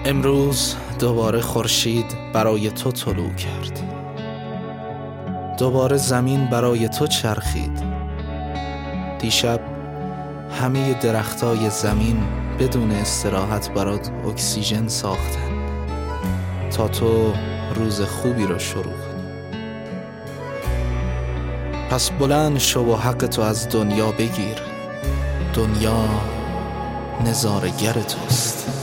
امروز دوباره خورشید برای تو طلوع کرد، دوباره زمین برای تو چرخید. دیشب همه درختای زمین بدون استراحت برات اکسیژن ساختن تا تو روز خوبی رو شروع کنی. پس بلند شو و حق تو از دنیا بگیر، دنیا نظاره‌گر توست.